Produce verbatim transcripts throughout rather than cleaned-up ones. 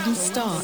didn't start.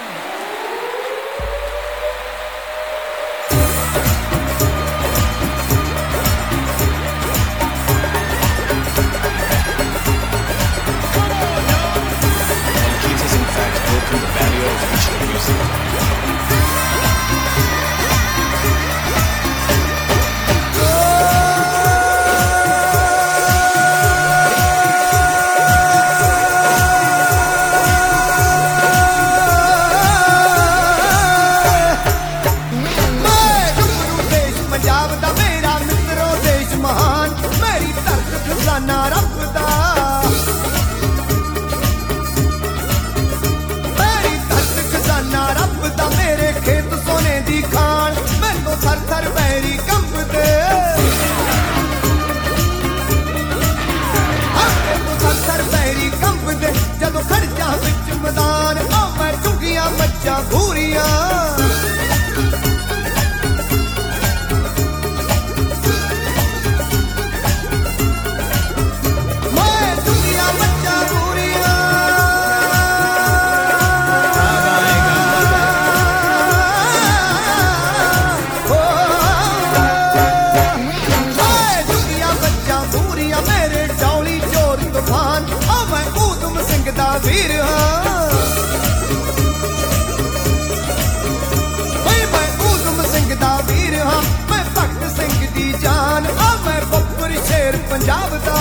Punjab ਦਾ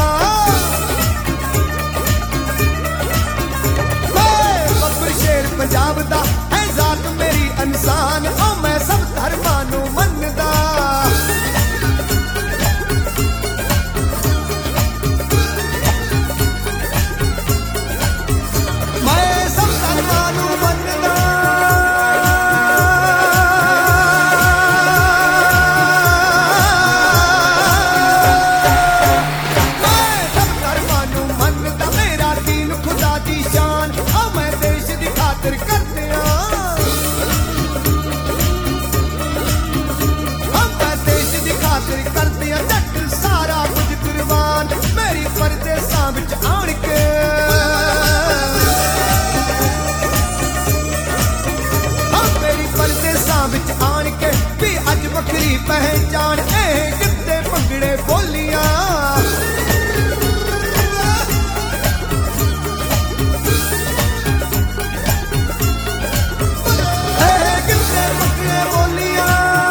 ਬੱਬਰ ਸ਼ੇਰ ਪੰਜਾਬ ਦਾ ਹੈ ਜ਼ਾਤ ਮੇਰੀ ਇਨਸਾਨ ਓ ਮੈਂ ਸਭ ਧਰਮਾਂ ਨੂੰ ਮੰਨਦਾ ਮੈਂ ਸਭ ਧਰਮਾਂ ਨੂੰ ਮੰਨਦਾ ਵੱਖਰੀ ਪਹਿਚਾਣ ਇਹ ਕਿੱਤੇ ਭੰਗੜੇ ਬੋਲੀਆਂ ਇਹ ਕਿੱਤੇ ਭੰਗੜੇ ਬੋਲੀਆਂ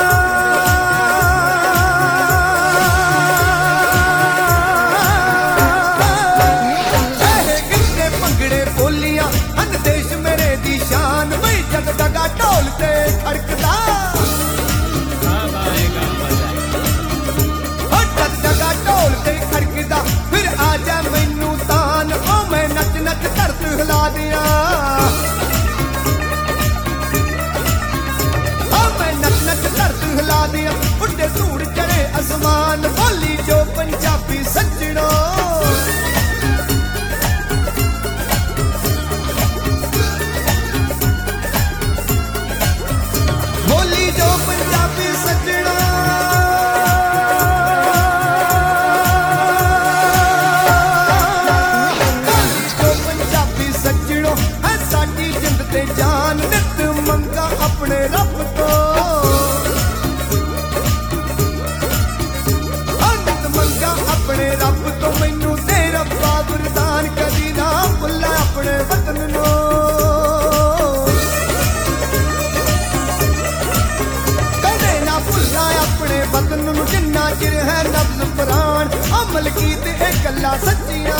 ਇਹ ਕਿੱਤੇ ਭੰਗੜੇ ਬੋਲੀਆਂ ਹਨ ਦੇਸ਼ ਮੇਰੇ ਦੀ ਸ਼ਾਨ ਬਈ ਜਗ ਜਗਾ ਢੋਲ ਤੇ ਖੜਕਦਾ ਫਿਰ ਆ ਜਾ ਮੈਨੂੰ ਤਾਨ ਓ ਮੈਂ ਨੱਚ ਨੱਚ ਧਰਤ ਹਿਲਾ ਦਿਆਂ ਓ ਮੈਂ ਨੱਚ ਨੱਚ ਧਰਤ ਹਿਲਾ ਦਿਆਂ ਉੱਡੇ ਧੂੜ ਚੜੇ ਅਸਮਾਨ ਬੋਲੀ ਜੋ ਪੰਜਾਬੀ ਸੱਜਣੋ ਬੋਲੀ ਜੋ ਪੰਜਾਬੀ ਸੱਜਣੋ ਜਾਨ ਨਿਤ ਮੰਗਾ ਆਪਣੇ ਰੱਬ ਤੋਂ ਨਿਤ ਮੰਗਾ ਆਪਣੇ ਰੱਬ ਤੋਂ ਮੈਨੂੰ ਦੇ ਰੱਬਾ ਵਰਦਾਨ ਕਦੀ ਨਾ ਭੁੱਲਾ ਆਪਣੇ ਵਤਨ ਨੂੰ ਕਦੇ ਨਾ ਭੁੱਲਾ ਆਪਣੇ ਵਤਨ ਨੂੰ ਜਿੰਨਾ ਚਿਰ ਹੈ ਨਬਜ਼ ਪ੍ਰਾਣ ਅਮਲ ਕੀਤੇ ਇਹ ਗੱਲਾਂ ਸੱਚੀਆਂ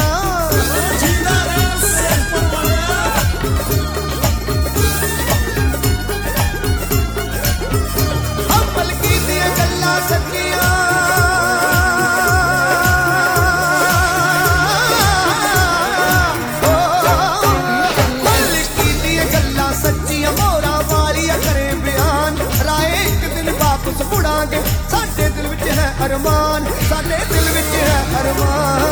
ਸਾਡੇ ਦਿਲ ਵਿੱਚ ਹੈ ਅਰਮਾਨ ਸਾਡੇ ਦਿਲ ਵਿੱਚ ਹੈ ਅਰਮਾਨ